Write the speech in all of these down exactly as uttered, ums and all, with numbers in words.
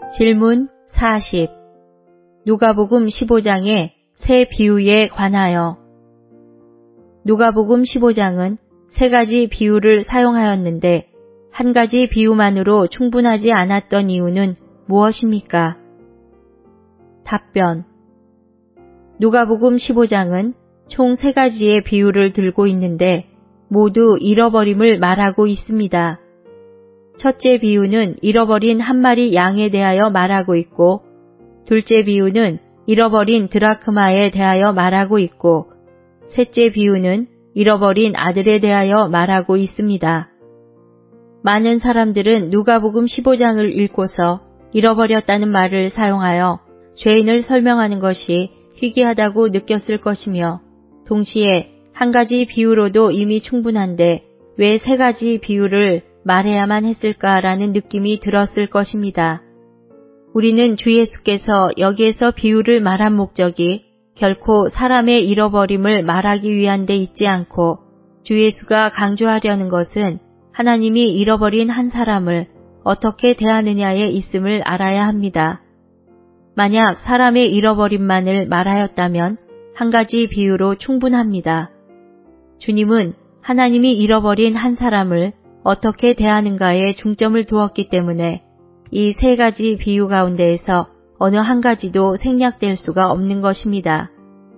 질문 사십. 누가복음 십오 장의 세 비유에 관하여. 누가복음 십오 장은 세 가지 비유를 사용하였는데 한 가지 비유만으로 충분하지 않았던 이유는 무엇입니까? 답변. 누가복음 십오 장은 총 세 가지의 비유를 들고 있는데 모두 잃어버림을 말하고 있습니다. 첫째 비유는 잃어버린 한 마리 양에 대하여 말하고 있고, 둘째 비유는 잃어버린 드라크마에 대하여 말하고 있고, 셋째 비유는 잃어버린 아들에 대하여 말하고 있습니다. 많은 사람들은 누가복음 십오 장을 읽고서 잃어버렸다는 말을 사용하여 죄인을 설명하는 것이 희귀하다고 느꼈을 것이며, 동시에 한 가지 비유로도 이미 충분한데 왜 세 가지 비유를 말해야만 했을까라는 느낌이 들었을 것입니다. 우리는 주 예수께서 여기에서 비유를 말한 목적이 결코 사람의 잃어버림을 말하기 위한 데 있지 않고, 주 예수가 강조하려는 것은 하나님이 잃어버린 한 사람을 어떻게 대하느냐에 있음을 알아야 합니다. 만약 사람의 잃어버림만을 말하였다면 한 가지 비유로 충분합니다. 주님은 하나님이 잃어버린 한 사람을 어떻게 대하는가에 중점을 두었기 때문에 이 세 가지 비유 가운데에서 어느 한 가지도 생략될 수가 없는 것입니다.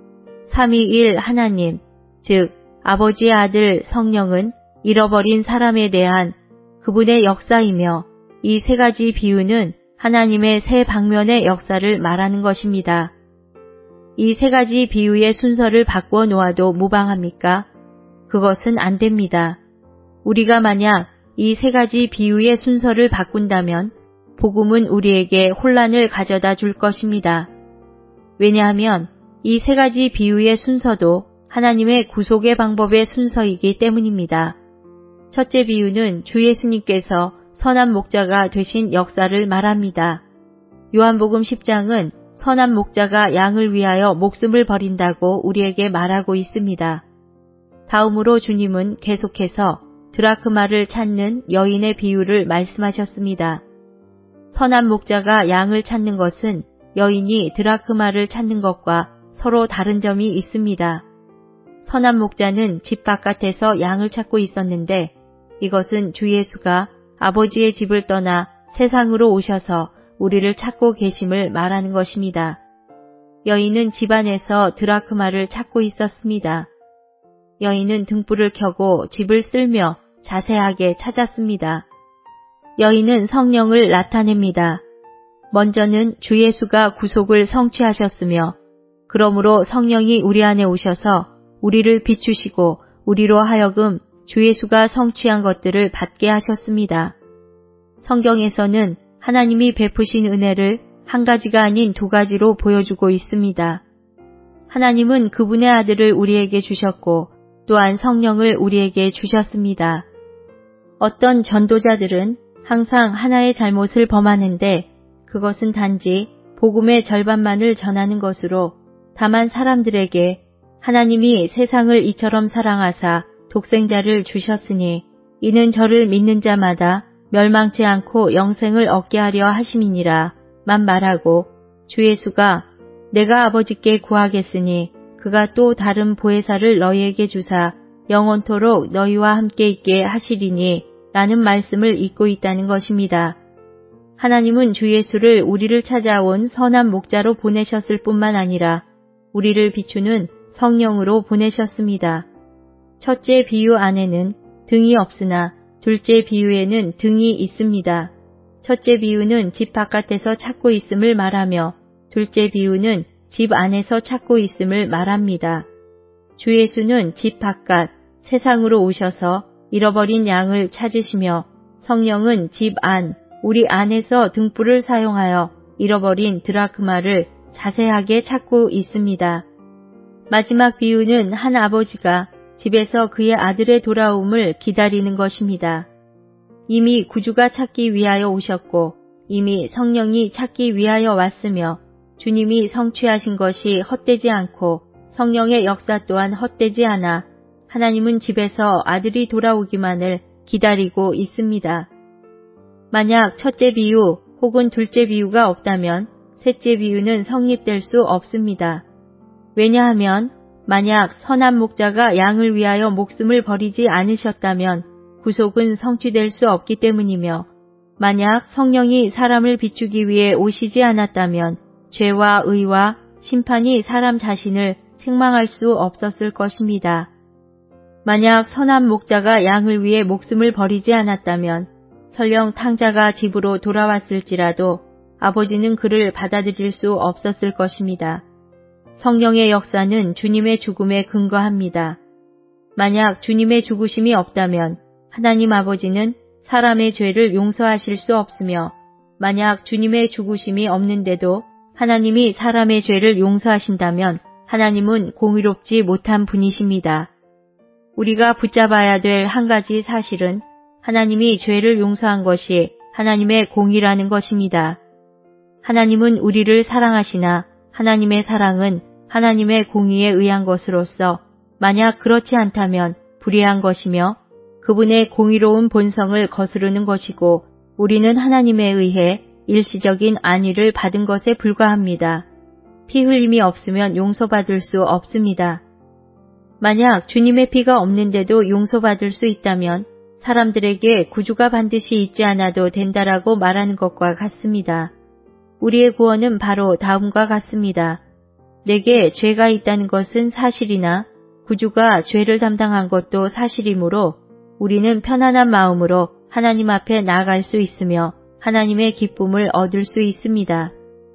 삼위일 하나님, 즉 아버지의 아들 성령은 잃어버린 사람에 대한 그분의 역사이며, 이 세 가지 비유는 하나님의 세 방면의 역사를 말하는 것입니다. 이 세 가지 비유의 순서를 바꾸어 놓아도 무방합니까? 그것은 안 됩니다. 우리가 만약 이 세 가지 비유의 순서를 바꾼다면 복음은 우리에게 혼란을 가져다 줄 것입니다. 왜냐하면 이 세 가지 비유의 순서도 하나님의 구속의 방법의 순서이기 때문입니다. 첫째 비유는 주 예수님께서 선한 목자가 되신 역사를 말합니다. 요한복음 십 장은 선한 목자가 양을 위하여 목숨을 버린다고 우리에게 말하고 있습니다. 다음으로 주님은 계속해서 드라크마를 찾는 여인의 비유를 말씀하셨습니다. 선한 목자가 양을 찾는 것은 여인이 드라크마를 찾는 것과 서로 다른 점이 있습니다. 선한 목자는 집 바깥에서 양을 찾고 있었는데, 이것은 주 예수가 아버지의 집을 떠나 세상으로 오셔서 우리를 찾고 계심을 말하는 것입니다. 여인은 집 안에서 드라크마를 찾고 있었습니다. 여인은 등불을 켜고 집을 쓸며 자세하게 찾았습니다. 여인은 성령을 나타냅니다. 먼저는 주 예수가 구속을 성취하셨으며, 그러므로 성령이 우리 안에 오셔서 우리를 비추시고 우리로 하여금 주 예수가 성취한 것들을 받게 하셨습니다. 성경에서는 하나님이 베푸신 은혜를 한 가지가 아닌 두 가지로 보여주고 있습니다. 하나님은 그분의 아들을 우리에게 주셨고 또한 성령을 우리에게 주셨습니다. 어떤 전도자들은 항상 하나의 잘못을 범하는데 그것은 단지 복음의 절반만을 전하는 것으로, 다만 사람들에게 하나님이 세상을 이처럼 사랑하사 독생자를 주셨으니 이는 저를 믿는 자마다 멸망치 않고 영생을 얻게 하려 하심이니라 만 말하고, 주 예수가 내가 아버지께 구하겠으니 그가 또 다른 보혜사를 너희에게 주사 영원토록 너희와 함께 있게 하시리니 라는 말씀을 잊고 있다는 것입니다. 하나님은 주 예수를 우리를 찾아온 선한 목자로 보내셨을 뿐만 아니라 우리를 비추는 성령으로 보내셨습니다. 첫째 비유 안에는 등이 없으나 둘째 비유에는 등이 있습니다. 첫째 비유는 집 바깥에서 찾고 있음을 말하며, 둘째 비유는 집 안에서 찾고 있음을 말합니다. 주 예수는 집 바깥, 세상으로 오셔서 잃어버린 양을 찾으시며, 성령은 집 안, 우리 안에서 등불을 사용하여 잃어버린 드라크마를 자세하게 찾고 있습니다. 마지막 비유는 한 아버지가 집에서 그의 아들의 돌아옴을 기다리는 것입니다. 이미 구주가 찾기 위하여 오셨고 이미 성령이 찾기 위하여 왔으며, 주님이 성취하신 것이 헛되지 않고 성령의 역사 또한 헛되지 않아 하나님은 집에서 아들이 돌아오기만을 기다리고 있습니다. 만약 첫째 비유, 혹은 둘째 비유가 없다면 셋째 비유는 성립될 수 없습니다. 왜냐하면 만약 선한 목자가 양을 위하여 목숨을 버리지 않으셨다면 구속은 성취될 수 없기 때문이며 만약 성령이 사람을 비추기 위해 오시지 않았다면 죄와 의와 심판이 사람 자신을 책망할 수 없었을 것입니다. 만약 선한 목자가 양을 위해 목숨을 버리지 않았다면 설령 탕자가 집으로 돌아왔을지라도 아버지는 그를 받아들일 수 없었을 것입니다. 성령의 역사는 주님의 죽음에 근거합니다. 만약 주님의 죽으심이 없다면 하나님 아버지는 사람의 죄를 용서하실 수 없으며 만약 주님의 죽으심이 없는데도 하나님이 사람의 죄를 용서하신다면 하나님은 공의롭지 못한 분이십니다. 우리가 붙잡아야 될 한 가지 사실은 하나님이 죄를 용서한 것이 하나님의 공의라는 것입니다. 하나님은 우리를 사랑하시나 하나님의 사랑은 하나님의 공의에 의한 것으로서 만약 그렇지 않다면 불의한 것이며 그분의 공의로운 본성을 거스르는 것이고 우리는 하나님에 의해 일시적인 안위를 받은 것에 불과합니다. 피 흘림이 없으면 용서받을 수 없습니다. 만약 주님의 피가 없는데도 용서받을 수 있다면 사람들에게 구주가 반드시 있지 않아도 된다라고 말하는 것과 같습니다. 우리의 구원은 바로 다음과 같습니다. 내게 죄가 있다는 것은 사실이나 구주가 죄를 담당한 것도 사실이므로 우리는 편안한 마음으로 하나님 앞에 나아갈 수 있으며 하나님의 기쁨을 얻을 수 있습니다.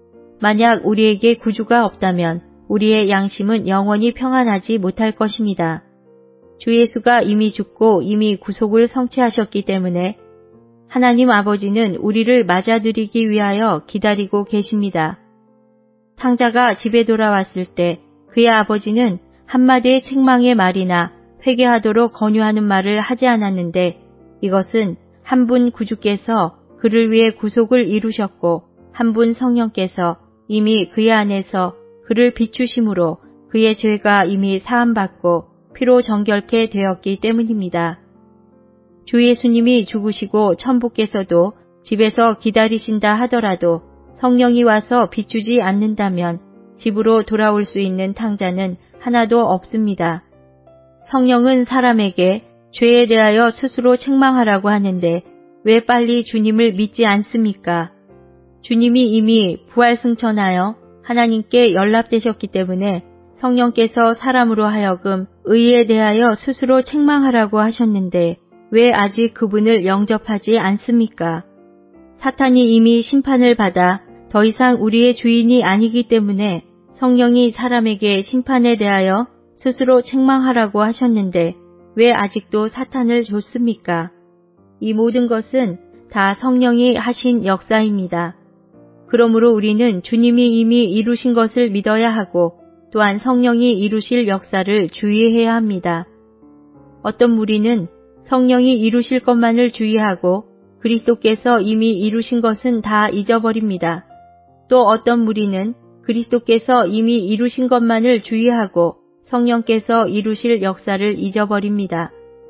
만약 우리에게 구주가 없다면 우리의 양심은 영원히 평안하지 못할 것입니다. 주 예수가 이미 죽고 이미 구속을 성취하셨기 때문에 하나님 아버지는 우리를 맞아들이기 위하여 기다리고 계십니다. 탕자가 집에 돌아왔을 때 그의 아버지는 한마디의 책망의 말이나 회개하도록 권유하는 말을 하지 않았는데 이것은 한 분 구주께서 그를 위해 구속을 이루셨고 한 분 성령께서 이미 그의 안에서 그를 비추심으로 그의 죄가 이미 사함받고 피로 정결케 되었기 때문입니다. 주 예수님이 죽으시고 천부께서도 집에서 기다리신다 하더라도 성령이 와서 비추지 않는다면 집으로 돌아올 수 있는 탕자는 하나도 없습니다. 성령은 사람에게 죄에 대하여 스스로 책망하라고 하는데 왜 빨리 주님을 믿지 않습니까? 주님이 이미 부활승천하여 하나님께 연락되셨기 때문에 성령께서 사람으로 하여금 의에 대하여 스스로 책망하라고 하셨는데 왜 아직 그분을 영접하지 않습니까? 사탄이 이미 심판을 받아 더 이상 우리의 주인이 아니기 때문에 성령이 사람에게 심판에 대하여 스스로 책망하라고 하셨는데 왜 아직도 사탄을 줬습니까? 이 모든 것은 다 성령이 하신 역사입니다. 그러므로 우리는 주님이 이미 이루신 것을 믿어야 하고 또한 성령이 이루실 역사를 주의해야 합니다. 어떤 무리는 성령이 이루실 것만을 주의하고 그리스도께서 이미 이루신 것은 다 잊어버립니다. 또 어떤 무리는 그리스도께서 이미 이루신 것만을 주의하고 성령께서 이루실 역사를 잊어버립니다.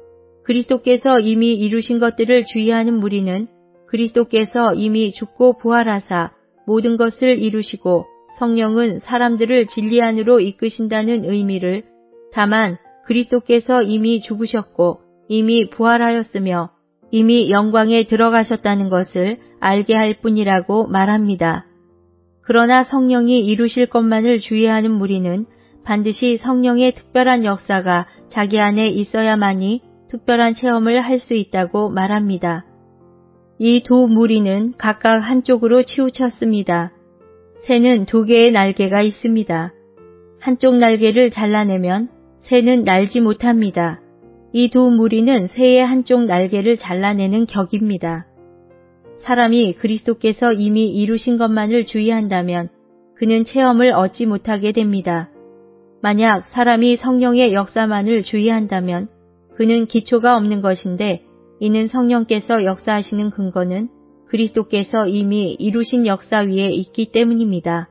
그리스도께서 이미 이루신 것들을 주의하는 무리는 그리스도께서 이미 죽고 부활하사 모든 것을 이루시고 성령은 사람들을 진리 안으로 이끄신다는 의미를 다만 그리스도께서 이미 죽으셨고 이미 부활하였으며 이미 영광에 들어가셨다는 것을 알게 할 뿐이라고 말합니다. 그러나 성령이 이루실 것만을 주의하는 무리는 반드시 성령의 특별한 역사가 자기 안에 있어야만이 특별한 체험을 할 수 있다고 말합니다. 이 두 무리는 각각 한쪽으로 치우쳤습니다. 새는 두 개의 날개가 있습니다. 한쪽 날개를 잘라내면 새는 날지 못합니다. 이 두 무리는 새의 한쪽 날개를 잘라내는 격입니다. 사람이 그리스도께서 이미 이루신 것만을 주의한다면 그는 체험을 얻지 못하게 됩니다. 만약 사람이 성령의 역사만을 주의한다면 그는 기초가 없는 것인데 이는 성령께서 역사하시는 근거는 그리스도께서 이미 이루신 역사 위에 있기 때문입니다.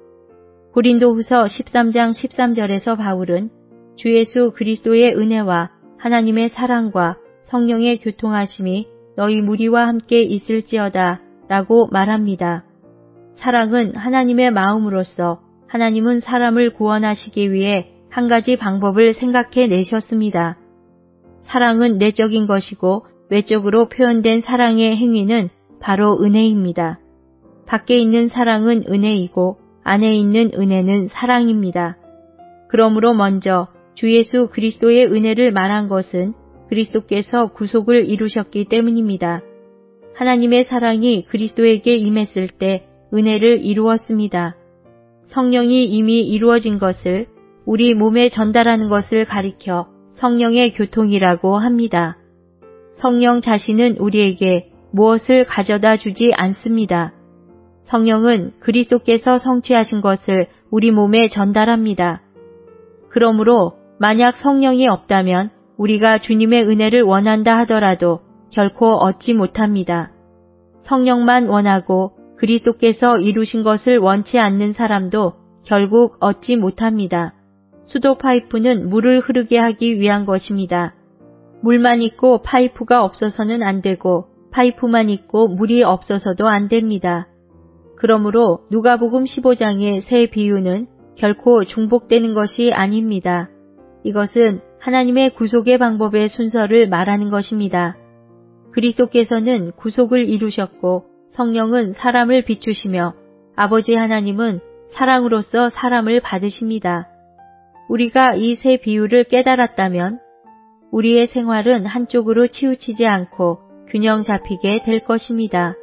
고린도후서 십삼 장 십삼 절에서 바울은 주 예수 그리스도의 은혜와 하나님의 사랑과 성령의 교통하심이 너희 무리와 함께 있을지어다 라고 말합니다. 사랑은 하나님의 마음으로서 하나님은 사람을 구원하시기 위해 한 가지 방법을 생각해 내셨습니다. 사랑은 내적인 것이고 외적으로 표현된 사랑의 행위는 바로 은혜입니다. 밖에 있는 사랑은 은혜이고 안에 있는 은혜는 사랑입니다. 그러므로 먼저 주 예수 그리스도의 은혜를 말한 것은 그리스도께서 구속을 이루셨기 때문입니다. 하나님의 사랑이 그리스도에게 임했을 때 은혜를 이루었습니다. 성령이 이미 이루어진 것을 우리 몸에 전달하는 것을 가리켜 성령의 교통이라고 합니다. 성령 자신은 우리에게 무엇을 가져다 주지 않습니다. 성령은 그리스도께서 성취하신 것을 우리 몸에 전달합니다. 그러므로 만약 성령이 없다면 우리가 주님의 은혜를 원한다 하더라도 결코 얻지 못합니다. 성령만 원하고 그리스도께서 이루신 것을 원치 않는 사람도 결국 얻지 못합니다. 수도 파이프는 물을 흐르게 하기 위한 것입니다. 물만 있고 파이프가 없어서는 안 되고 파이프만 있고 물이 없어서도 안 됩니다. 그러므로 누가복음 십오 장의 새 비유는 결코 중복되는 것이 아닙니다. 이것은 하나님의 구속의 방법의 순서를 말하는 것입니다. 그리스도께서는 구속을 이루셨고 성령은 사람을 비추시며 아버지 하나님은 사랑으로서 사람을 받으십니다. 우리가 이 세 비유를 깨달았다면 우리의 생활은 한쪽으로 치우치지 않고 균형 잡히게 될 것입니다.